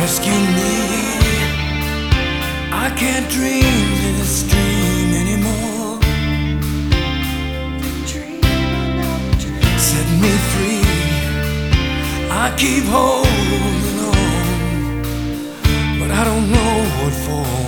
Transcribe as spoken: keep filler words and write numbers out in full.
rescue me. I can't dream this dream anymore. Set me free. I keep holding on, but I don't know what for.